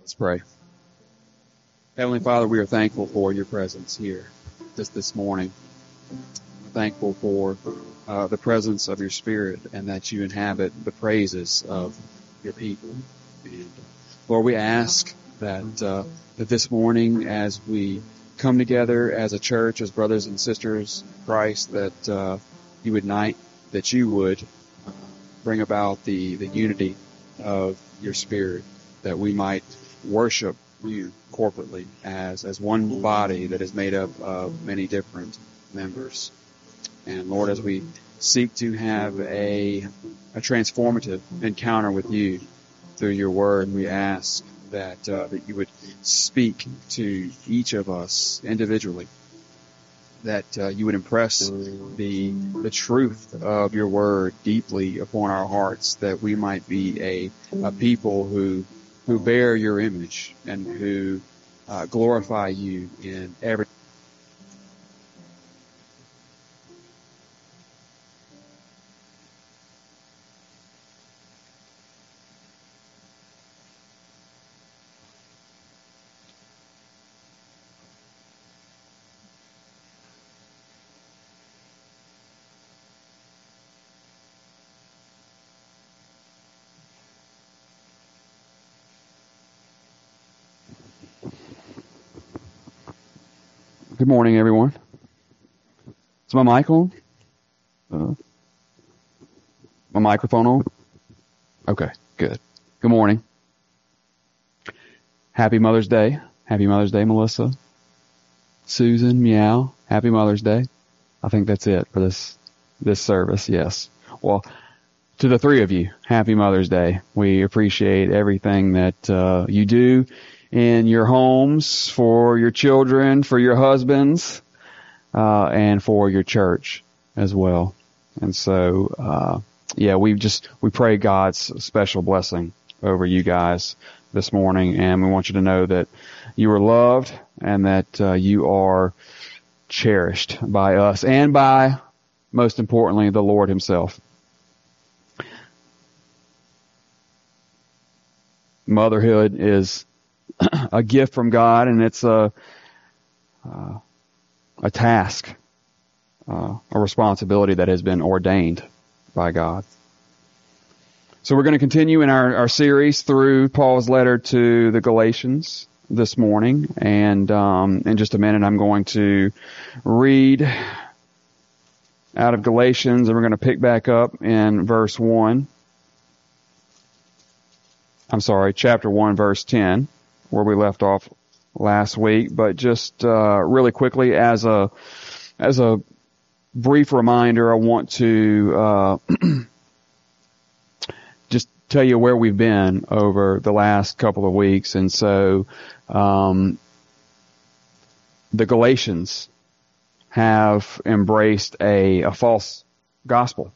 Let's pray. Heavenly Father, we are thankful for your presence here this morning. We're thankful for the presence of your Spirit and that you inhabit the praises of your people. And Lord, we ask that this morning as we come together as a church, as brothers and sisters in Christ, that you would bring about the unity of your Spirit, that we might worship you corporately as one body that is made up of many different members. And Lord, as we seek to have a transformative encounter with you through your word, we ask that you would speak to each of us individually, that you would impress the truth of your word deeply upon our hearts, that we might be a people who bear your image and who glorify you in every. Good morning, everyone. Is my mic on? My microphone on? Okay, good. Good morning. Happy Mother's Day. Happy Mother's Day, Melissa. Susan, meow. Happy Mother's Day. I think that's it for this service, yes. Well, to the three of you, Happy Mother's Day. We appreciate everything that you do in your homes, for your children, for your husbands, and for your church as well. And so, we pray God's special blessing over you guys this morning, and we want you to know that you are loved and that you are cherished by us and by, most importantly, the Lord himself. Motherhood is a gift from God, and it's a task, a responsibility that has been ordained by God. So we're going to continue in our series through Paul's letter to the Galatians this morning, and in just a minute I'm going to read out of Galatians, and we're going to pick back up in chapter 1, verse 10. Where we left off last week, but just really quickly as a brief reminder, I want to just tell you where we've been over the last couple of weeks. And so the Galatians have embraced a false gospel.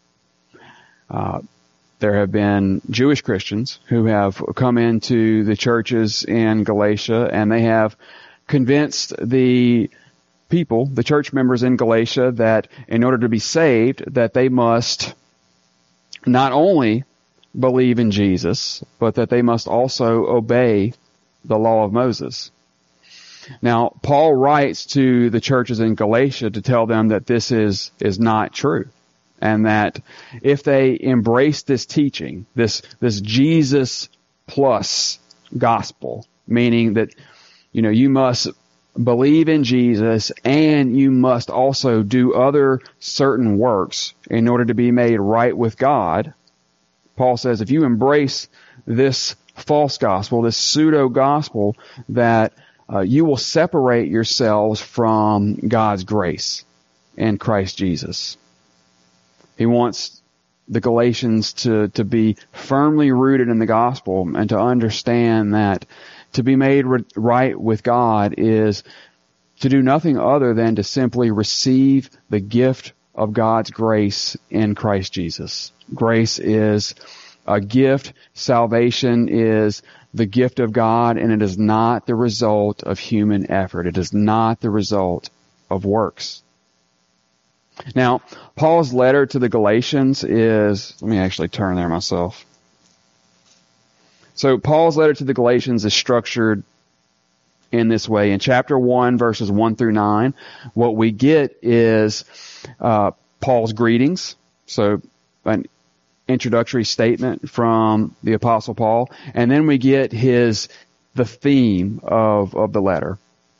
There have been Jewish Christians who have come into the churches in Galatia, and they have convinced the people, the church members in Galatia, that in order to be saved, that they must not only believe in Jesus, but that they must also obey the law of Moses. Now, Paul writes to the churches in Galatia to tell them that this is not true. And that if they embrace this teaching, this Jesus plus gospel, meaning that, you must believe in Jesus and you must also do other certain works in order to be made right with God. Paul says if you embrace this false gospel, this pseudo gospel, that you will separate yourselves from God's grace in Christ Jesus. He wants the Galatians to be firmly rooted in the gospel and to understand that to be made right with God is to do nothing other than to simply receive the gift of God's grace in Christ Jesus. Grace is a gift. Salvation is the gift of God, and it is not the result of human effort. It is not the result of works. Now, Paul's letter to the Galatians is, let me actually turn there myself. So Paul's letter to the Galatians is structured in this way. In chapter 1, verses 1 through 9, what we get is Paul's greetings. So an introductory statement from the Apostle Paul. And then we get the theme of the letter.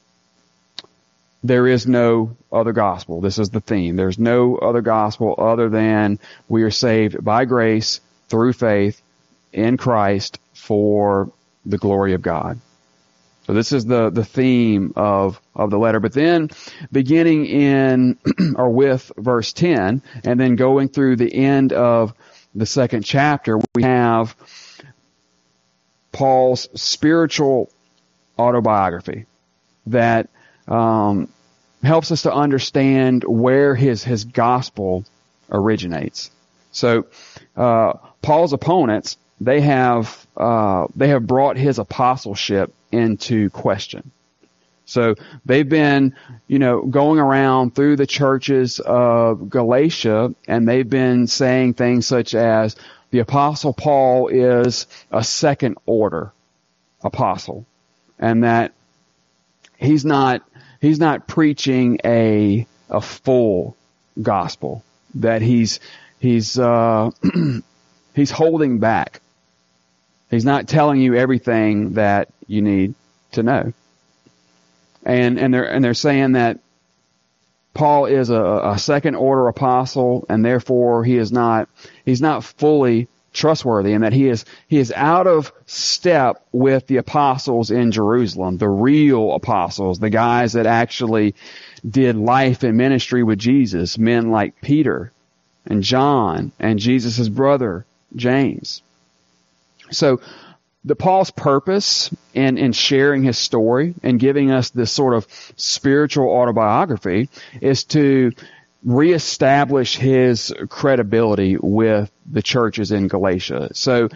There is no other gospel. This is the theme. There's no other gospel other than we are saved by grace through faith in Christ for the glory of God. So this is the theme of the letter. But then beginning in or with verse 10 and then going through the end of the second chapter, we have Paul's spiritual autobiography that helps us to understand where his gospel originates. So Paul's opponents, they have brought his apostleship into question. So they've been, going around through the churches of Galatia, and they've been saying things such as the Apostle Paul is a second order apostle, and that he's not preaching a full gospel, that he's holding back. He's not telling you everything that you need to know. And they're saying that Paul is a second order apostle, and therefore he's not fully trustworthy, and that he is out of step with the apostles in Jerusalem, the real apostles, the guys that actually did life and ministry with Jesus, men like Peter and John and Jesus' brother James. So Paul's purpose in sharing his story and giving us this sort of spiritual autobiography is to reestablish his credibility with the churches in Galatia. So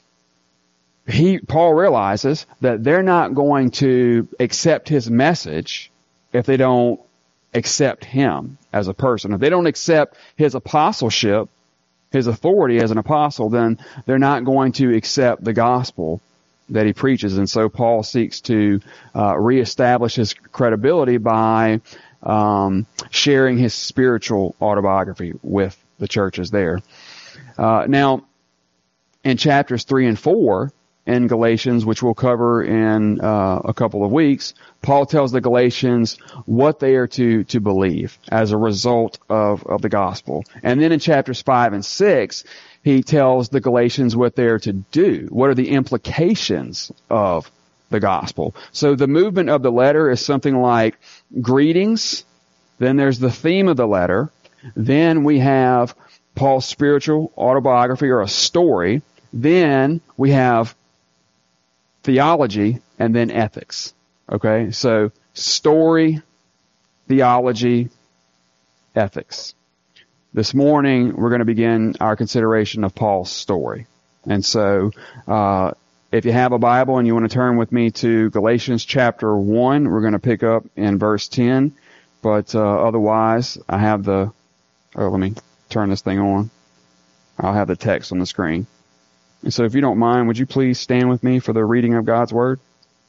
Paul realizes that they're not going to accept his message if they don't accept him as a person. If they don't accept his apostleship, his authority as an apostle, then they're not going to accept the gospel that he preaches. And so Paul seeks to reestablish his credibility by sharing his spiritual autobiography with the churches there. Now, in chapters 3 and 4 in Galatians, which we'll cover in a couple of weeks, Paul tells the Galatians what they are to believe as a result of the gospel. And then in chapters 5 and 6, he tells the Galatians what they are to do. What are the implications of the gospel? So the movement of the letter is something like greetings, then there's the theme of the letter, then we have Paul's spiritual autobiography or a story, then we have theology, and then ethics. Okay, so story, theology, ethics. This morning, we're going to begin our consideration of Paul's story. And so, if you have a Bible and you want to turn with me to Galatians chapter 1, we're going to pick up in verse 10. But otherwise, I have let me turn this thing on. I'll have the text on the screen. And so if you don't mind, would you please stand with me for the reading of God's Word?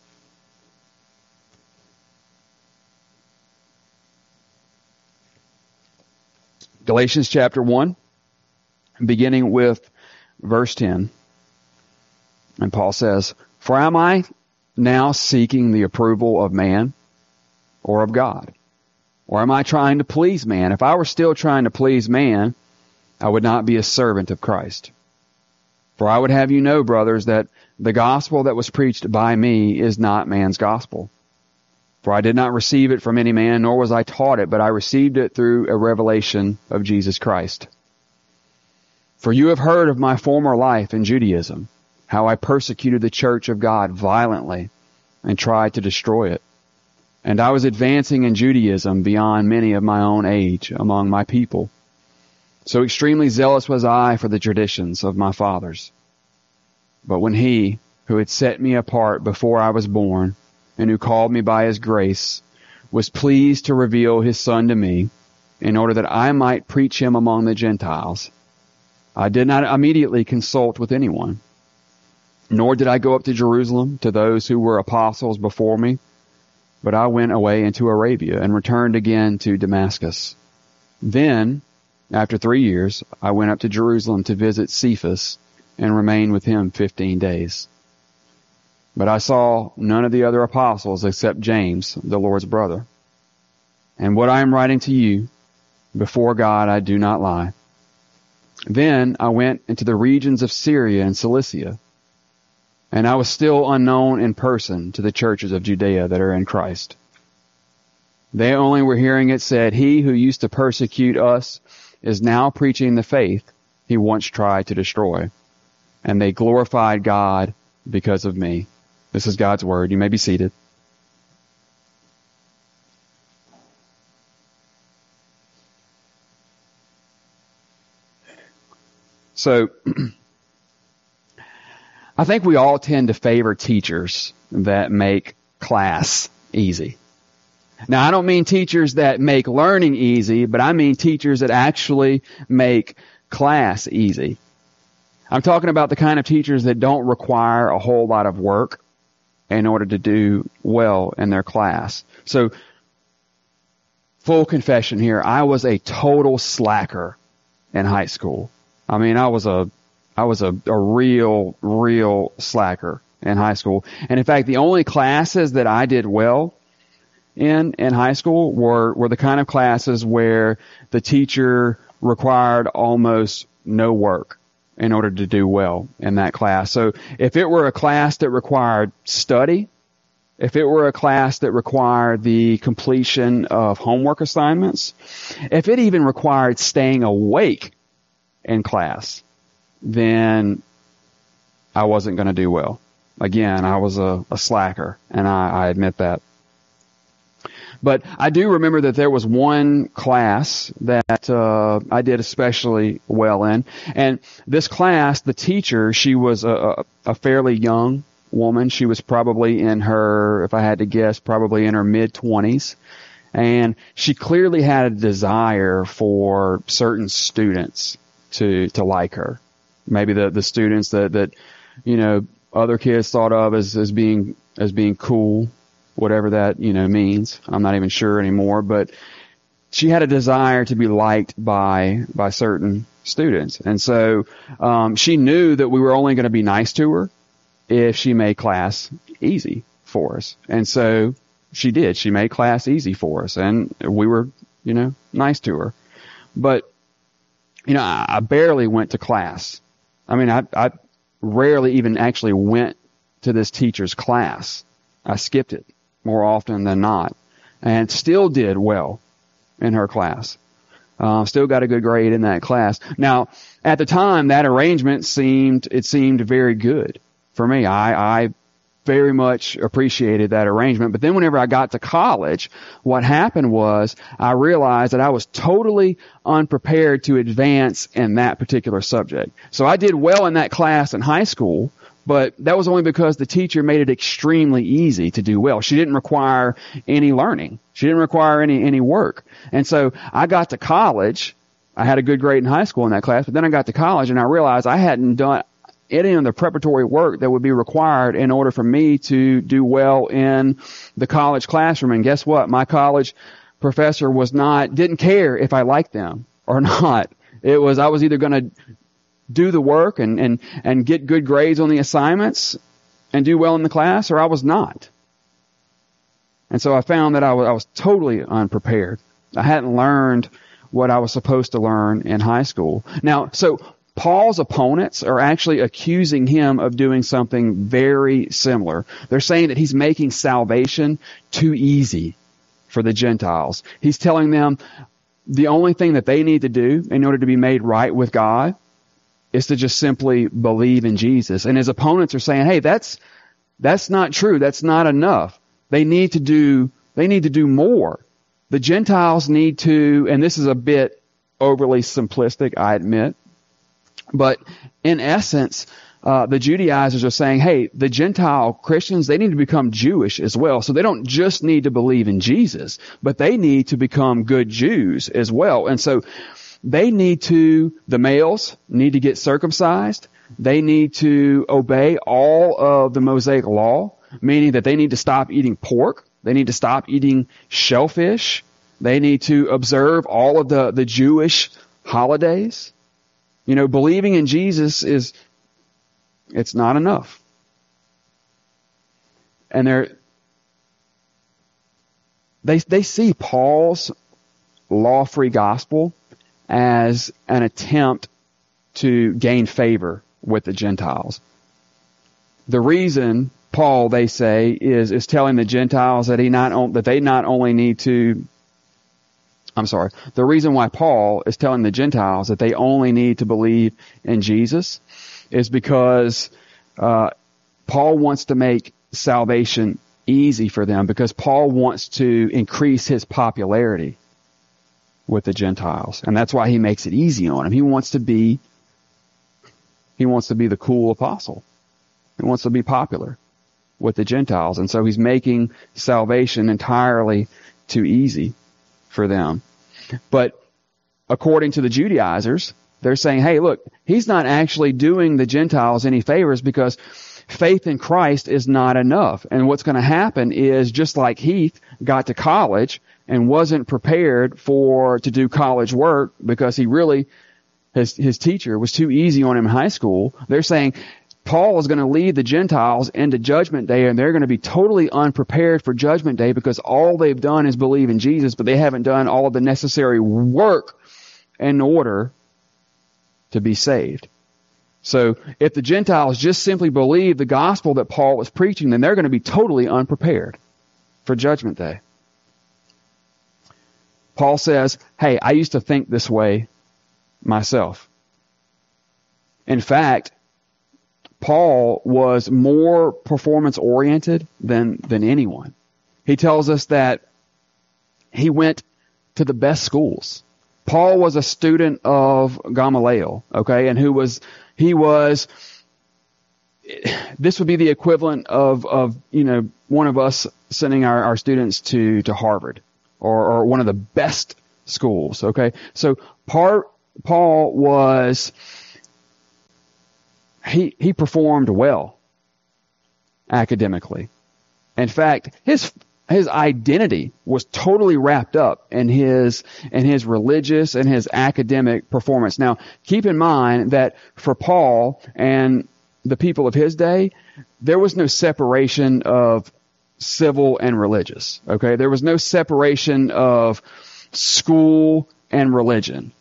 Galatians chapter 1, beginning with verse 10. And Paul says, "For am I now seeking the approval of man or of God? Or am I trying to please man? If I were still trying to please man, I would not be a servant of Christ. For I would have you know, brothers, that the gospel that was preached by me is not man's gospel. For I did not receive it from any man, nor was I taught it, but I received it through a revelation of Jesus Christ. For you have heard of my former life in Judaism, how I persecuted the church of God violently and tried to destroy it. And I was advancing in Judaism beyond many of my own age among my people. So extremely zealous was I for the traditions of my fathers. But when he, who had set me apart before I was born, and who called me by his grace, was pleased to reveal his Son to me, in order that I might preach him among the Gentiles, I did not immediately consult with anyone. Nor did I go up to Jerusalem to those who were apostles before me, but I went away into Arabia and returned again to Damascus. Then, after 3 years, I went up to Jerusalem to visit Cephas and remained with him 15 days. But I saw none of the other apostles except James, the Lord's brother. And what I am writing to you, before God I do not lie. Then I went into the regions of Syria and Cilicia, and I was still unknown in person to the churches of Judea that are in Christ. They only were hearing it said, "He who used to persecute us is now preaching the faith he once tried to destroy." And they glorified God because of me. This is God's word. You may be seated. So, I think we all tend to favor teachers that make class easy. Now, I don't mean teachers that make learning easy, but I mean teachers that actually make class easy. I'm talking about the kind of teachers that don't require a whole lot of work in order to do well in their class. So, full confession here, I was a total slacker in high school. I mean, I was a real slacker in high school. And in fact, the only classes that I did well in high school were the kind of classes where the teacher required almost no work in order to do well in that class. So if it were a class that required study, if it were a class that required the completion of homework assignments, if it even required staying awake in class, then I wasn't going to do well. Again, I was a slacker, and I admit that. But I do remember that there was one class that I did especially well in. And this class, the teacher, she was a fairly young woman. She was probably in her, if I had to guess, probably in her mid-20s. And she clearly had a desire for certain students to like her. Maybe the students that you know other kids thought of as being cool, whatever that means. I'm not even sure anymore, but she had a desire to be liked by certain students, and so she knew that we were only going to be nice to her if she made class easy for us, and so she did. She made class easy for us, and we were nice to her, but I barely went to class. I mean, I rarely even actually went to this teacher's class. I skipped it more often than not, and still did well in her class. Still got a good grade in that class. Now, at the time, that arrangement seemed very good for me. I very much appreciated that arrangement. But then whenever I got to college, what happened was I realized that I was totally unprepared to advance in that particular subject. So I did well in that class in high school, but that was only because the teacher made it extremely easy to do well. She didn't require any learning. She didn't require any work. And so I got to college. I had a good grade in high school in that class, but then I got to college and I realized I hadn't done any of the preparatory work that would be required in order for me to do well in the college classroom. And guess what? My college professor didn't care if I liked them or not. I was either going to do the work and get good grades on the assignments and do well in the class, or I was not. And so I found that I was totally unprepared. I hadn't learned what I was supposed to learn in high school. Now, so Paul's opponents are actually accusing him of doing something very similar. They're saying that he's making salvation too easy for the Gentiles. He's telling them the only thing that they need to do in order to be made right with God is to just simply believe in Jesus. And his opponents are saying, hey, that's not true. That's not enough. They need to do more. The Gentiles need to, and this is a bit overly simplistic, I admit, but in essence, the Judaizers are saying, hey, the Gentile Christians, they need to become Jewish as well. So they don't just need to believe in Jesus, but they need to become good Jews as well. And so the males need to get circumcised. they need to obey all of the Mosaic law, meaning that they need to stop eating pork. They need to stop eating shellfish. They need to observe all of the Jewish holidays. You know, believing in Jesus it's not enough. And they see Paul's law-free gospel as an attempt to gain favor with the Gentiles. The reason Paul, they say, is telling the Gentiles that the reason why Paul is telling the Gentiles that they only need to believe in Jesus is because Paul wants to make salvation easy for them, because Paul wants to increase his popularity with the Gentiles. And that's why he makes it easy on them. He wants to be the cool apostle. He wants to be popular with the Gentiles. And so he's making salvation entirely too easy for them. But according to the Judaizers, they're saying, hey, look, he's not actually doing the Gentiles any favors, because faith in Christ is not enough. And what's going to happen is, just like Heath got to college and wasn't prepared to do college work because his teacher was too easy on him in high school, they're saying Paul is going to lead the Gentiles into Judgment Day, and they're going to be totally unprepared for Judgment Day because all they've done is believe in Jesus, but they haven't done all of the necessary work in order to be saved. So if the Gentiles just simply believe the gospel that Paul was preaching, then they're going to be totally unprepared for Judgment Day. Paul says, hey, I used to think this way myself. In fact, Paul was more performance-oriented than anyone. He tells us that he went to the best schools. Paul was a student of Gamaliel, okay, and this would be the equivalent of one of us sending our students to Harvard or one of the best schools, okay? So Paul was, he performed well academically. In fact, his identity was totally wrapped up in his religious and his academic performance. Now, keep in mind that for Paul and the people of his day, there was no separation of civil and religious. Okay? There was no separation of school and religion,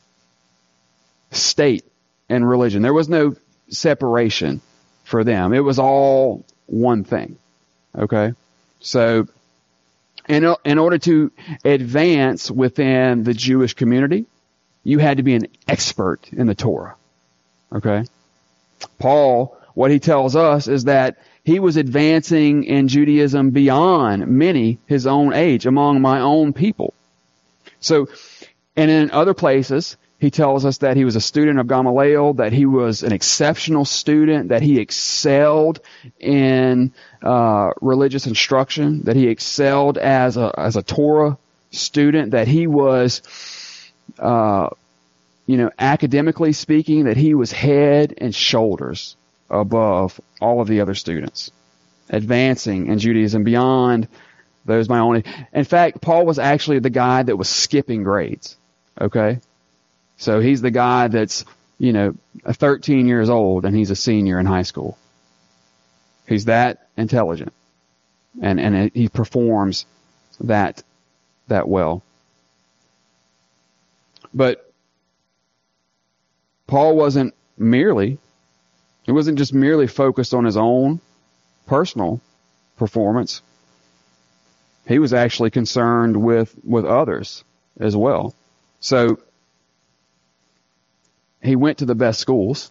state and religion. There was no separation for them. It was all one thing. Okay? So, in order to advance within the Jewish community, you had to be an expert in the Torah. Okay? Paul, what he tells us is that he was advancing in Judaism beyond many his own age, among my own people. So, and in other places, he tells us that he was a student of Gamaliel, that he was an exceptional student, that he excelled in religious instruction, that he excelled as a Torah student, that he was, academically speaking, that he was head and shoulders above all of the other students, advancing in Judaism beyond those my own. In fact, Paul was actually the guy that was skipping grades. Okay? So he's the guy that's, 13 years old and he's a senior in high school. He's that intelligent. And he performs that well. But Paul wasn't just merely focused on his own personal performance. He was actually concerned with others as well. So he went to the best schools,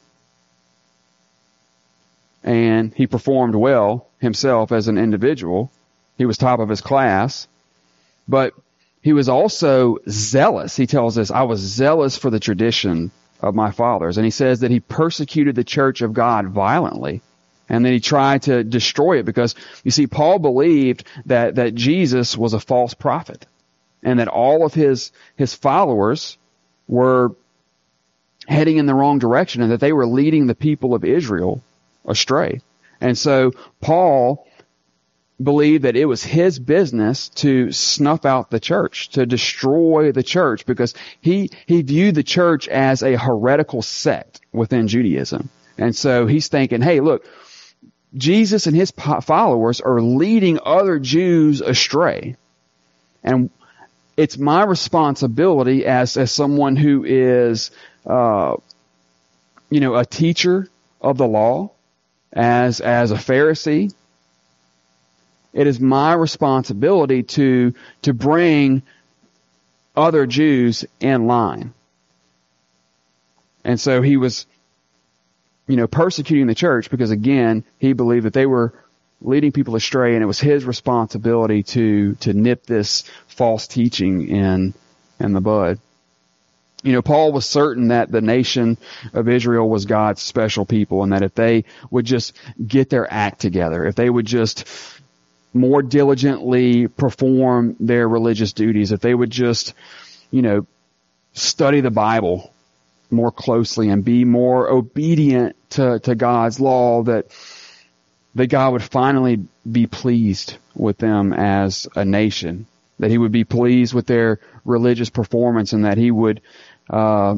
and he performed well himself as an individual. He was top of his class, but he was also zealous. He tells us, I was zealous for the tradition of my fathers. And he says that he persecuted the church of God violently, and then he tried to destroy it, because, you see, Paul believed that Jesus was a false prophet, and that all of his followers were heading in the wrong direction and that they were leading the people of Israel astray. And so Paul believed that it was his business to snuff out the church, to destroy the church, because he viewed the church as a heretical sect within Judaism. And so he's thinking, hey, look, Jesus and his followers are leading other Jews astray. And it's my responsibility as someone who is, a teacher of the law, as a Pharisee. It is my responsibility to bring other Jews in line. And so he was, persecuting the church because, again, he believed that they were leading people astray, and it was his responsibility to nip this false teaching in the bud. Paul was certain that the nation of Israel was God's special people, and that if they would just get their act together, if they would just more diligently perform their religious duties, if they would just, study the Bible more closely and be more obedient to God's law, that God would finally be pleased with them as a nation, that he would be pleased with their religious performance, and that he would that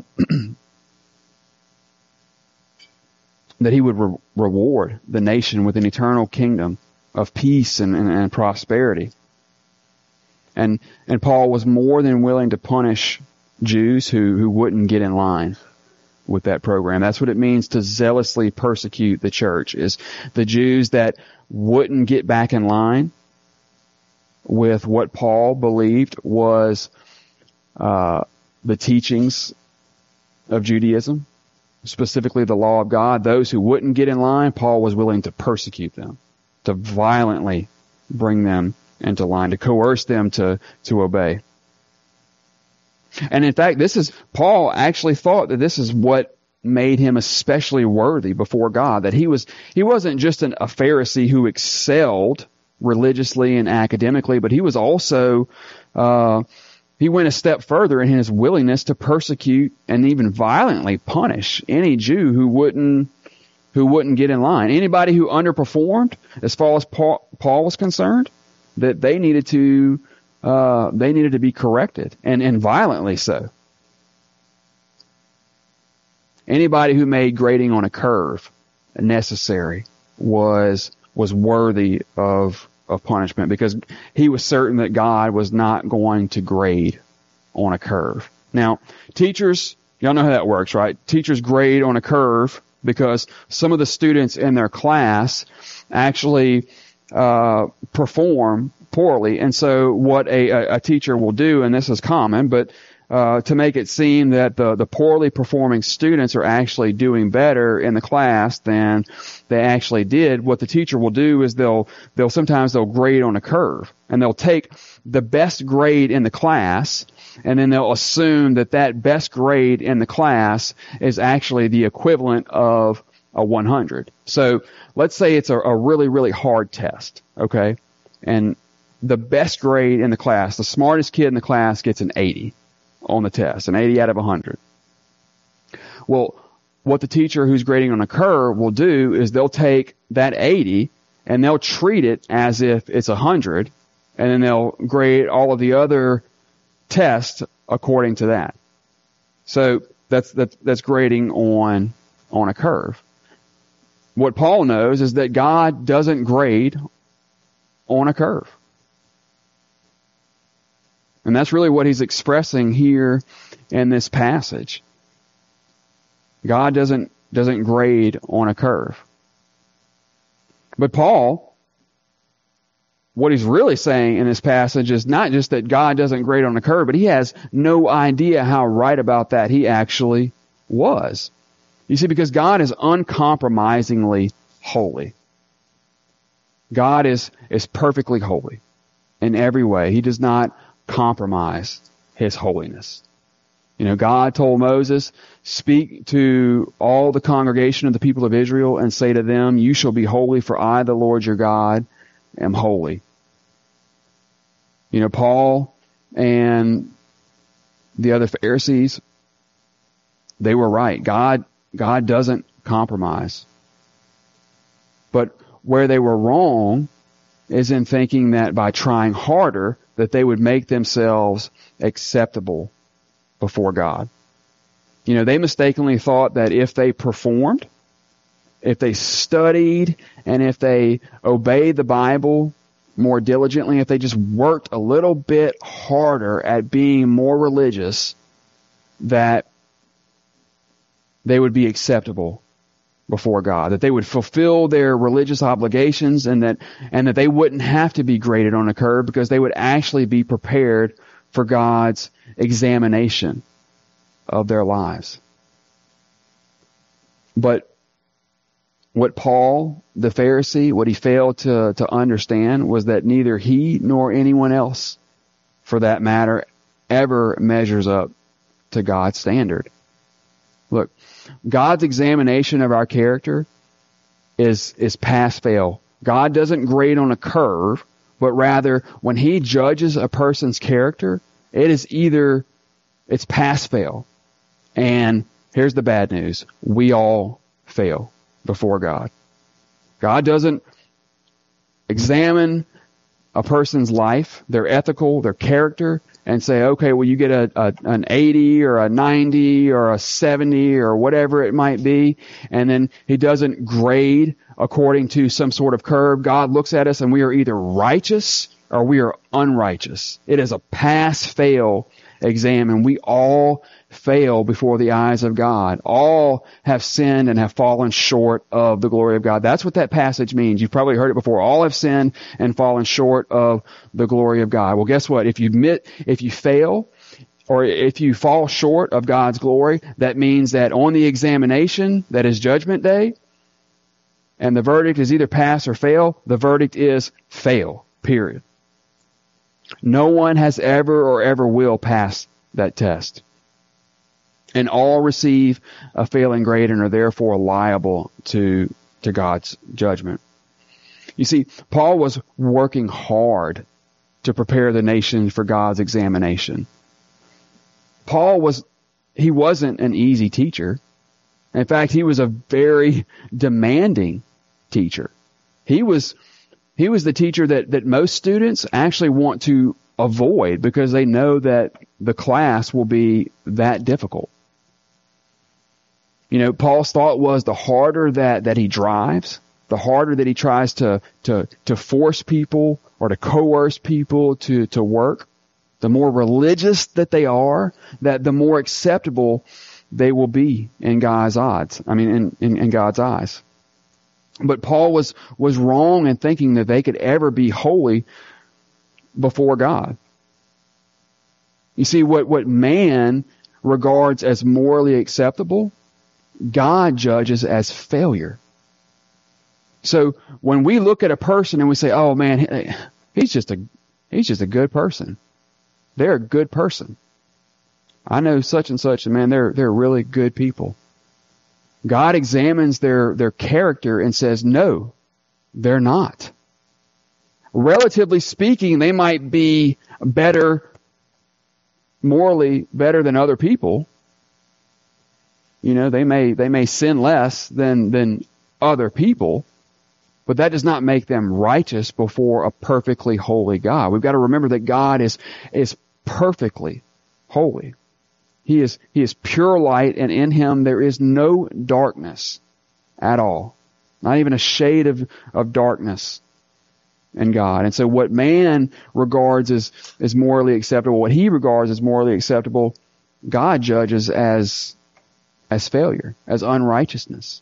he would reward the nation with an eternal kingdom of peace and prosperity. And Paul was more than willing to punish Jews who wouldn't get in line with that program. That's what it means to zealously persecute the church, is the Jews that wouldn't get back in line with what Paul believed was the teachings of Judaism, specifically the law of God. Those who wouldn't get in line, Paul was willing to persecute them, to violently bring them into line, to coerce them to obey. And in fact, Paul actually thought that this is what made him especially worthy before God, that he wasn't just a Pharisee who excelled religiously and academically, but he was also, he went a step further in his willingness to persecute and even violently punish any Jew who wouldn't get in line. Anybody who underperformed, as far as Paul was concerned, that they needed to be corrected, and violently so. Anybody who made grading on a curve necessary was worthy of punishment, because he was certain that God was not going to grade on a curve. Now, teachers, y'all know how that works, right? Teachers grade on a curve because some of the students in their class actually perform poorly. And so what a teacher will do, and this is common, but to make it seem that the poorly performing students are actually doing better in the class than they actually did, what the teacher will do is they'll sometimes grade on a curve, and they'll take the best grade in the class, and then they'll assume that best grade in the class is actually the equivalent of a 100. So let's say it's a really, really hard test, okay? And the best grade in the class, the smartest kid in the class, gets an 80 on the test, an 80 out of 100. Well, what the teacher who's grading on a curve will do is they'll take that 80 and they'll treat it as if it's 100, and then they'll grade all of the other tests according to that. So that's grading on a curve. What Paul knows is that God doesn't grade on a curve. And that's really what he's expressing here in this passage. God doesn't grade on a curve. But Paul, what he's really saying in this passage is not just that God doesn't grade on a curve, but he has no idea how right about that he actually was. You see, because God is uncompromisingly holy. God is perfectly holy in every way. He does not compromise his holiness. God told Moses, speak to all the congregation of the people of Israel and say to them, you shall be holy, for I, the Lord your God, am holy. Paul and the other Pharisees they were right. God doesn't compromise. But where they were wrong is in thinking that by trying harder that they would make themselves acceptable before God. They mistakenly thought that if they performed, if they studied, and if they obeyed the Bible more diligently, if they just worked a little bit harder at being more religious, that they would be acceptable before God, that they would fulfill their religious obligations, and that they wouldn't have to be graded on a curve because they would actually be prepared for God's examination of their lives. But what Paul, the Pharisee, what he failed to understand was that neither he nor anyone else, for that matter, ever measures up to God's standard. Look, God's examination of our character is pass-fail. God doesn't grade on a curve, but rather when He judges a person's character, it's pass-fail. And here's the bad news. We all fail before God. God doesn't examine a person's life, their ethical, their character, and say, okay, well, you get an 80 or a 90 or a 70 or whatever it might be, and then He doesn't grade according to some sort of curve. God looks at us and we are either righteous or we are unrighteous. It is a pass-fail exam, and we all fail before the eyes of God. All have sinned and have fallen short of the glory of God. That's what that passage means. You've probably heard it before. All have sinned and fallen short of the glory of God. Well, guess what? If you fail, or if you fall short of God's glory, that means that on the examination, that is Judgment Day, and the verdict is either pass or fail, the verdict is fail, period. No one has ever or ever will pass that test. And all receive a failing grade and are therefore liable to God's judgment. You see, Paul was working hard to prepare the nation for God's examination. Paul wasn't an easy teacher. In fact, he was a very demanding teacher. He was the teacher that most students actually want to avoid because they know that the class will be that difficult. Paul's thought was the harder that he drives, the harder that he tries to force people or to coerce people to work, the more religious that they are, that the more acceptable they will be in God's odds. In God's eyes. But Paul was wrong in thinking that they could ever be holy before God. You see, what man regards as morally acceptable, God judges as failure. So when we look at a person and we say, "Oh man, he's just a good person. They're a good person. I know such and such, and man, they're really good people." God examines their character and says, "No, they're not." Relatively speaking, they might be morally better than other people. They may sin less than other people, but that does not make them righteous before a perfectly holy God. We've got to remember that God is perfectly holy. He is pure light, and in Him there is no darkness at all. Not even a shade of darkness in God. And so what man regards as morally acceptable, what he regards as morally acceptable, God judges as failure, as unrighteousness.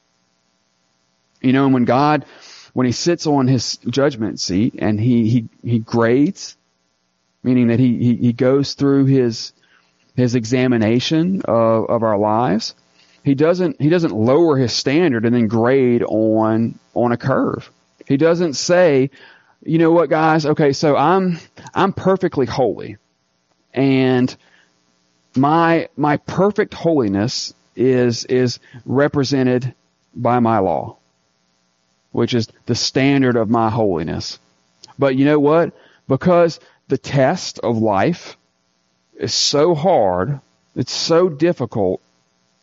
And when He sits on His judgment seat and he grades, meaning that he goes through his examination of our lives, he doesn't lower His standard and then grade on a curve. He doesn't say, "You know what, guys? Okay, so I'm perfectly holy, and my perfect holiness is represented by my law, which is the standard of my holiness. But you know what? Because the test of life is so hard, it's so difficult,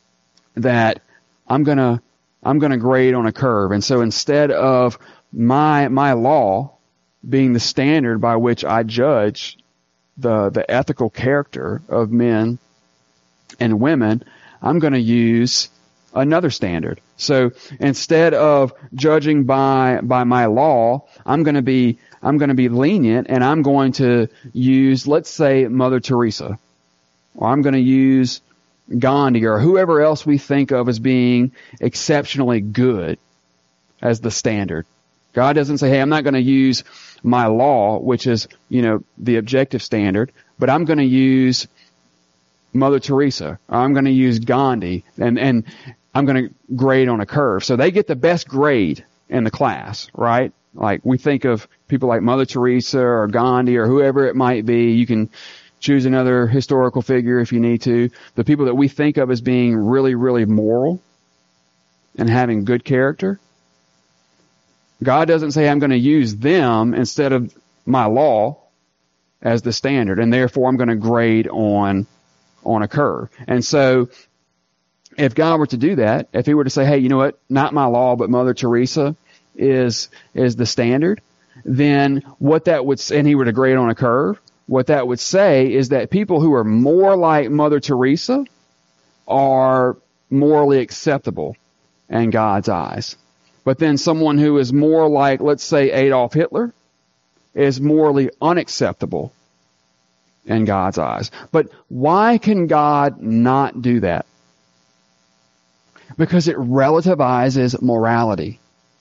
that I'm gonna grade on a curve. And so instead of my law being the standard by which I judge the ethical character of men and women, I'm going to use another standard. So instead of judging by my law, I'm going to be lenient, and I'm going to use, let's say, Mother Teresa, or I'm going to use Gandhi, or whoever else we think of as being exceptionally good as the standard. God doesn't say, hey, I'm not going to use my law, which is, the objective standard, but I'm going to use Mother Teresa, or I'm going to use Gandhi, and I'm going to grade on a curve. So they get the best grade in the class, right? Like we think of people like Mother Teresa or Gandhi or whoever it might be. You can choose another historical figure if you need to. The people that we think of as being really, really moral and having good character. God doesn't say I'm going to use them instead of my law as the standard, and therefore I'm going to grade on a curve. And so if God were to do that, if he were to say, hey, you know what, not my law, but Mother Teresa is the standard, then what that would, and he were to grade on a curve, what that would say is that people who are more like Mother Teresa are morally acceptable in God's eyes. But then someone who is more like, let's say, Adolf Hitler is morally unacceptable in God's eyes. But why can God not do that? Because it relativizes morality.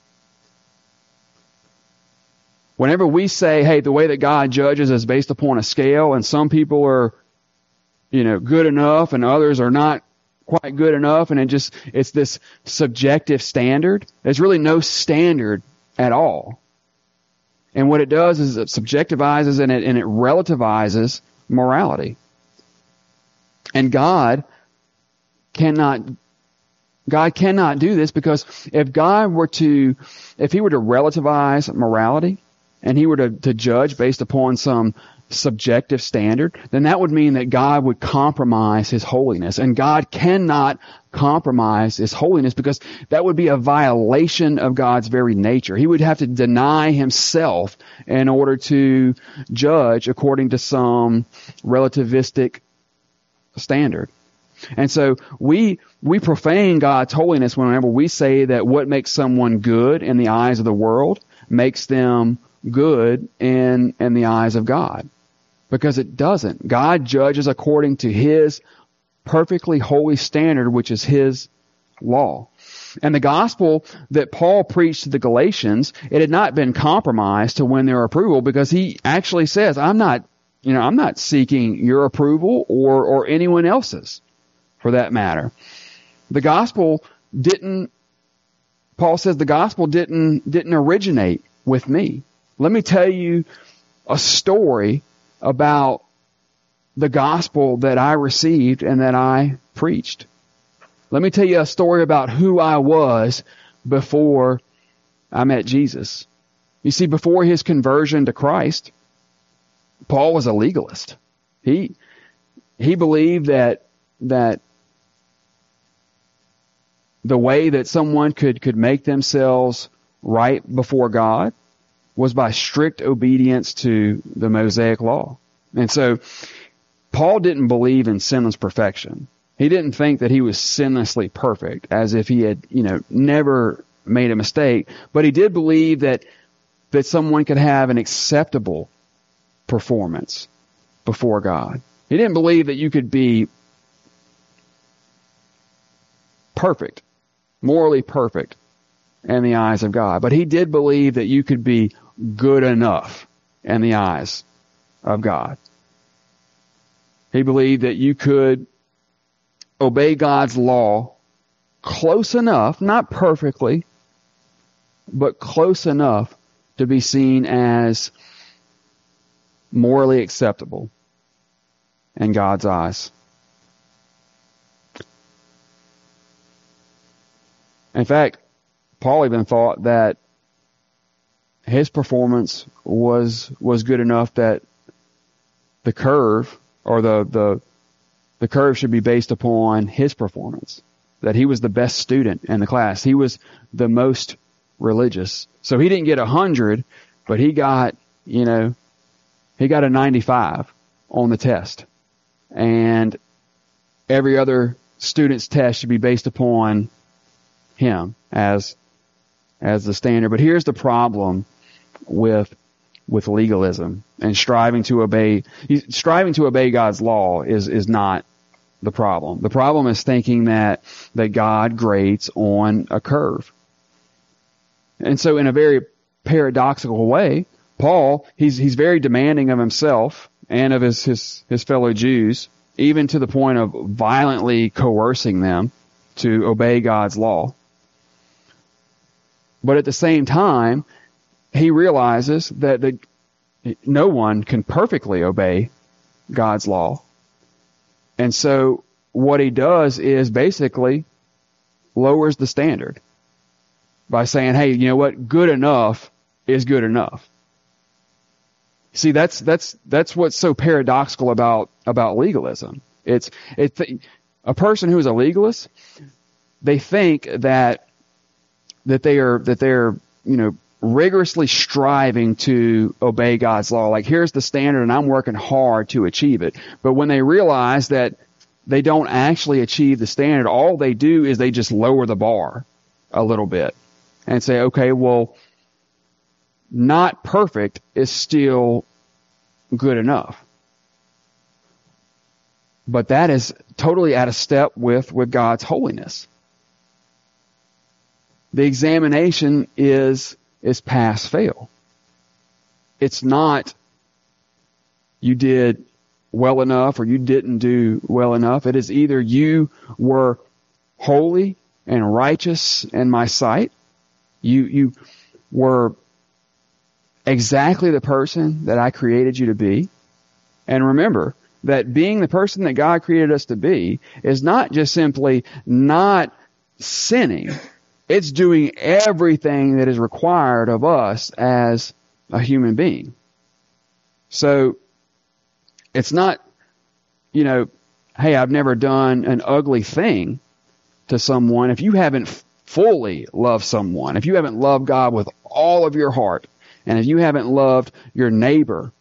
Whenever we say, hey, the way that God judges is based upon a scale, and some people are, good enough and others are not quite good enough, and it's this subjective standard. There's really no standard at all. And what it does is it subjectivizes and it relativizes morality. And God cannot do this, because if he were to relativize morality and he were to judge based upon some subjective standard, then that would mean that God would compromise his holiness. And God cannot compromise his holiness, because that would be a violation of God's very nature. He would have to deny himself in order to judge according to some relativistic standard. And so we profane God's holiness whenever we say that what makes someone good in the eyes of the world makes them good in the eyes of God. Because it doesn't. God judges according to his perfectly holy standard, which is his law. And the gospel that Paul preached to the Galatians, it had not been compromised to win their approval, because he actually says, I'm not seeking your approval or anyone else's, for that matter. Paul says the gospel didn't originate with me. Let me tell you a story about the gospel that I received and that I preached. Let me tell you a story about who I was before I met Jesus. You see, before his conversion to Christ, Paul was a legalist. He believed that the way that someone could make themselves right before God was by strict obedience to the Mosaic law. And so Paul didn't believe in sinless perfection. He didn't think that he was sinlessly perfect, as if he had, never made a mistake. But he did believe that someone could have an acceptable performance before God. He didn't believe that you could be perfect, morally perfect in the eyes of God. But he did believe that you could be good enough in the eyes of God. He believed that you could obey God's law close enough, not perfectly, but close enough to be seen as morally acceptable in God's eyes. In fact, Paul even thought that his performance was good enough that the curve, or the curve should be based upon his performance. that he was the best student in the class. He was the most religious. So he didn't get 100, but he got a 95 on the test. And every other student's test should be based upon him as the standard. But here's the problem with legalism and striving to obey God's law is not the problem. The problem is thinking that God grades on a curve. And so in a very paradoxical way, Paul, he's very demanding of himself and of his fellow Jews, even to the point of violently coercing them to obey God's law. But at the same time, he realizes that no one can perfectly obey God's law. And so what he does is basically lowers the standard by saying, hey, you know what? Good enough is good enough. See, that's what's so paradoxical about legalism. It's a person who is a legalist, they think that they're rigorously striving to obey God's law. Like, here's the standard and I'm working hard to achieve it. But when they realize that they don't actually achieve the standard, all they do is they just lower the bar a little bit and say, okay, well, not perfect is still good enough. But that is totally out of step with God's holiness. The examination is pass-fail. It's not you did well enough or you didn't do well enough. It is either you were holy and righteous in my sight, you were exactly the person that I created you to be. And remember that being the person that God created us to be is not just simply not sinning. It's doing everything that is required of us as a human being. So it's not, hey, I've never done an ugly thing to someone. If you haven't fully loved someone, if you haven't loved God with all of your heart, and if you haven't loved your neighbor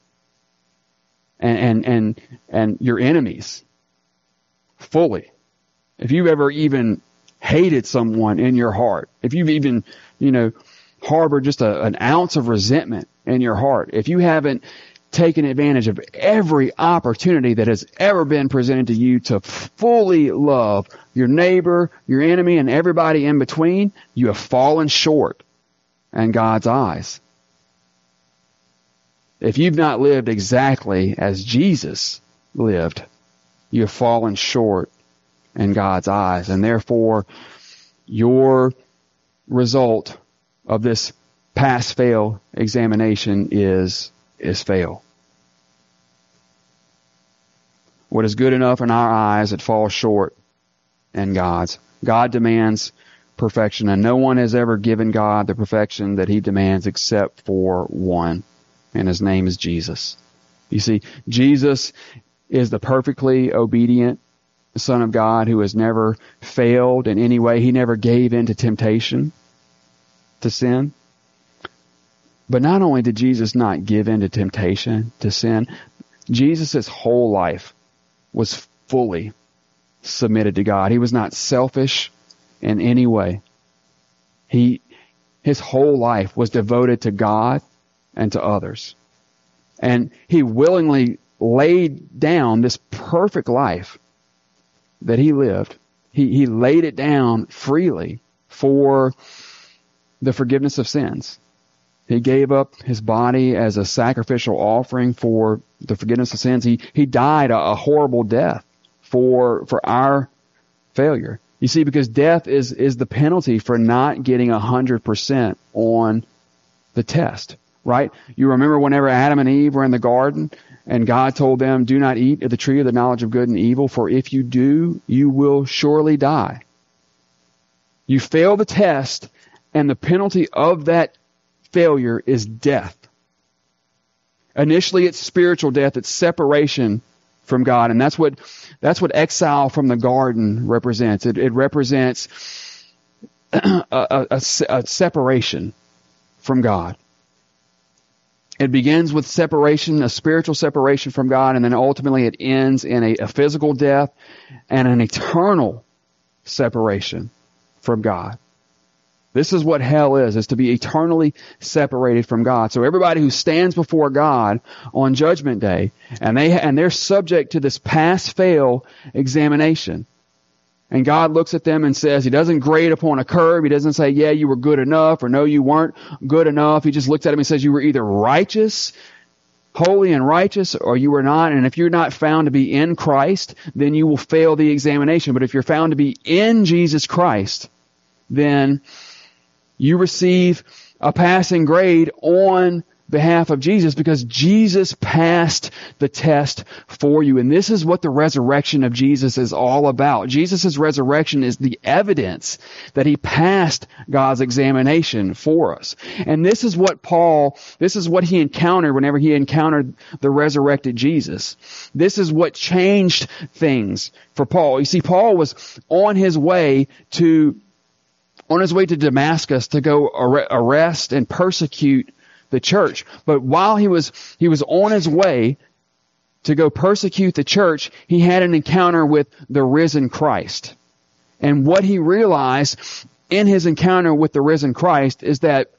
and your enemies fully, if you've ever even hated someone in your heart, if you've even, harbored just an ounce of resentment in your heart, if you haven't taken advantage of every opportunity that has ever been presented to you to fully love your neighbor, your enemy, and everybody in between, you have fallen short in God's eyes. If you've not lived exactly as Jesus lived, you have fallen short in God's eyes. And therefore, your result of this pass-fail examination is fail. What is good enough in our eyes, it falls short in God's. God demands perfection, and no one has ever given God the perfection that He demands except for one, and His name is Jesus. You see, Jesus is the perfectly obedient Son of God who has never failed in any way. He never gave in to temptation to sin. But not only did Jesus not give in to temptation to sin, Jesus' whole life was fully submitted to God. He was not selfish in any way. His whole life was devoted to God and to others. And He willingly laid down this perfect life that He lived. He laid it down freely for the forgiveness of sins. He gave up His body as a sacrificial offering for the forgiveness of sins. He died a horrible death for our failure. You see, because death is the penalty for not getting 100% on the test, right? You remember whenever Adam and Eve were in the garden and God told them, do not eat of the tree of the knowledge of good and evil, for if you do, you will surely die. You fail the test, and the penalty of that failure is death. Initially, it's spiritual death. It's separation from God. And that's what exile from the garden represents. It represents a separation from God. It begins with separation, a spiritual separation from God, and then ultimately it ends in a physical death and an eternal separation from God. This is what hell is to be eternally separated from God. So everybody who stands before God on Judgment Day, and they're subject to this pass-fail examination. And God looks at them and says, He doesn't grade upon a curve. He doesn't say, yeah, you were good enough, or no, you weren't good enough. He just looks at them and says, you were either righteous, holy and righteous, or you were not. And if you're not found to be in Christ, then you will fail the examination. But if you're found to be in Jesus Christ, then you receive a passing grade on behalf of Jesus, because Jesus passed the test for you. And this is what the resurrection of Jesus is all about. Jesus' resurrection is the evidence that He passed God's examination for us. And this is what he encountered whenever he encountered the resurrected Jesus. This is what changed things for Paul. You see, Paul was on his way to Damascus to go arrest and persecute the church. But while he was on his way to go persecute the church, he had an encounter with the risen Christ. And what he realized in his encounter with the risen Christ is that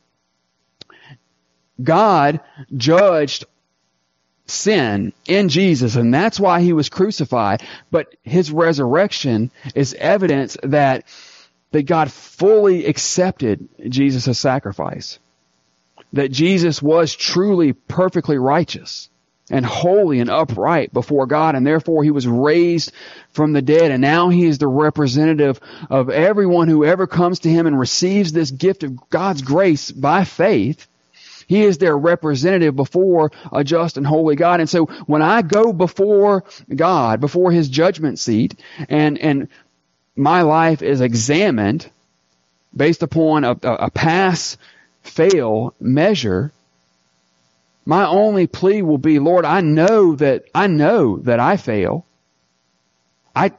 God judged sin in Jesus, and that's why He was crucified. But His resurrection is evidence that God fully accepted Jesus' sacrifice. That Jesus was truly perfectly righteous and holy and upright before God, and therefore He was raised from the dead, and now He is the representative of everyone who ever comes to Him and receives this gift of God's grace by faith. He is their representative before a just and holy God. And so when I go before God, before His judgment seat, and my life is examined based upon a pass-fail measure, my only plea will be, Lord, I know that I fail. I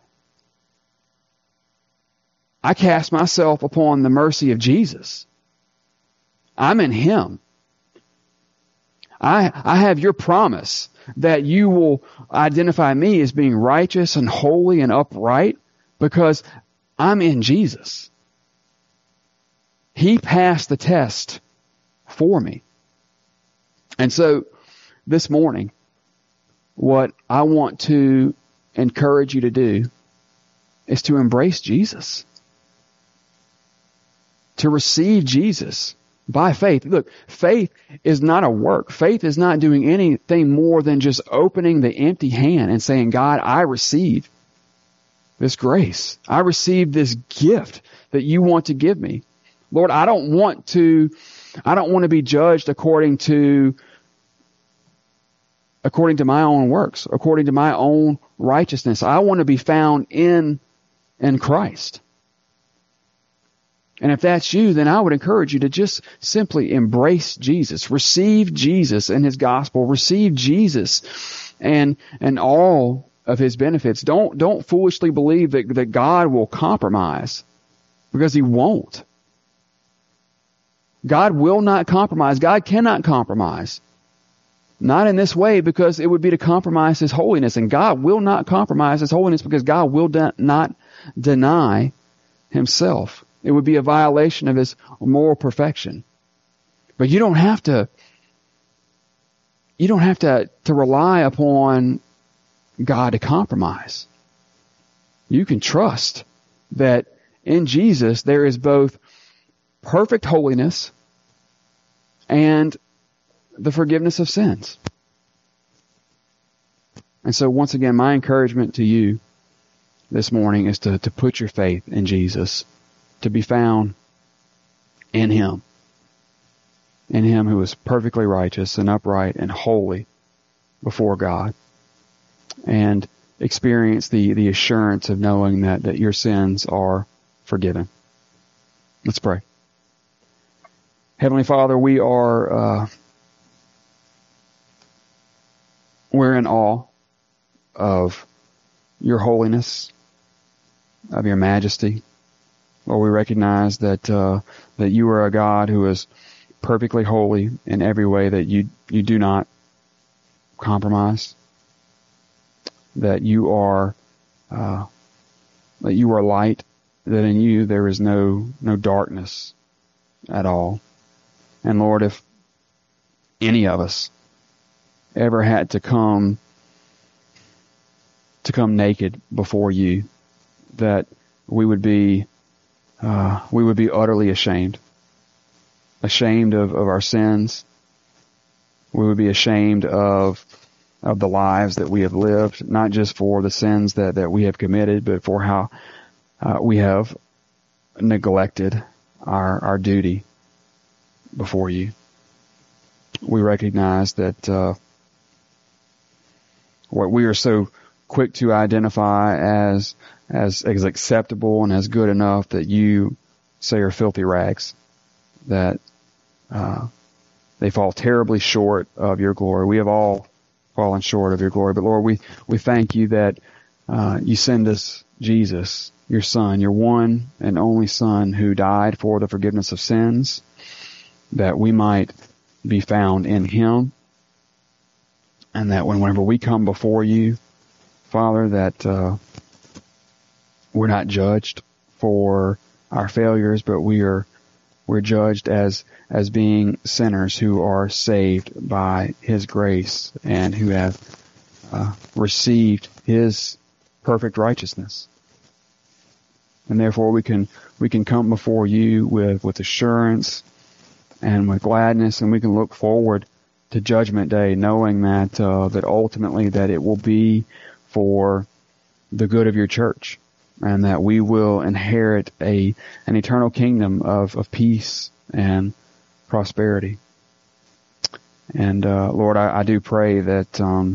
cast myself upon the mercy of Jesus. I'm in Him. I have Your promise that You will identify me as being righteous and holy and upright because I'm in Jesus. He passed the test for me. And so this morning, what I want to encourage you to do is to embrace Jesus. To receive Jesus by faith. Look, faith is not a work. Faith is not doing anything more than just opening the empty hand and saying, God, I receive this grace. I receive this gift that You want to give me. Lord, I don't want to be judged according to my own works, according to my own righteousness. I want to be found in Christ. And if that's you, then I would encourage you to just simply embrace Jesus. Receive Jesus and His gospel. Receive Jesus and all of His benefits. Don't foolishly believe that God will compromise, because He won't. God will not compromise. God cannot compromise. Not in this way, because it would be to compromise His holiness. And God will not compromise His holiness, because God will not deny Himself. It would be a violation of His moral perfection. But you don't have to rely upon God to compromise. You can trust that in Jesus there is both perfect holiness and the forgiveness of sins. And so once again, my encouragement to you this morning is to put your faith in Jesus, to be found in Him who is perfectly righteous and upright and holy before God, and experience the assurance of knowing that your sins are forgiven. Let's pray. Heavenly Father, we're in awe of your holiness, of your majesty. Lord, we recognize that that you are a God who is perfectly holy in every way, that you do not compromise, that you are light, that in you there is no darkness at all. And Lord, if any of us ever had to come naked before you, that we would be utterly ashamed of our sins. We would be ashamed of the lives that we have lived, not just for the sins that we have committed, but for how we have neglected our duty before you. We recognize that what we are so quick to identify as acceptable and as good enough, that you say are filthy rags, that they fall terribly short of your glory. We have all fallen short of your glory, but Lord, we thank you that you send us Jesus, your Son, your one and only Son, who died for the forgiveness of sins, that we might be found in him, and that whenever we come before you, Father, that we're not judged for our failures, but we're judged as being sinners who are saved by his grace and who have received his perfect righteousness. And therefore we can come before you with assurance and with gladness, and we can look forward to Judgment Day, knowing that that ultimately that it will be for the good of your church, and that we will inherit an eternal kingdom of peace and prosperity. And Lord, I do pray that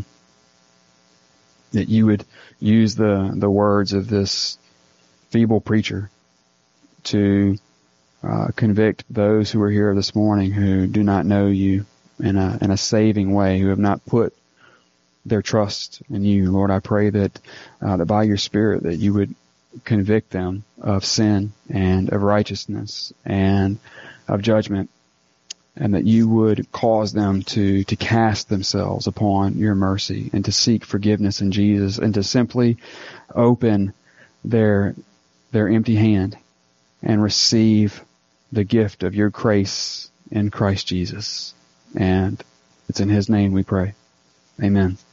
that you would use the words of this feeble preacher to convict those who are here this morning who do not know you in a saving way, who have not put their trust in you. Lord, I pray that that by your Spirit that you would convict them of sin and of righteousness and of judgment, and that you would cause them to cast themselves upon your mercy and to seek forgiveness in Jesus, and to simply open their empty hand and receive the gift of your grace in Christ Jesus. And it's in his name we pray. Amen.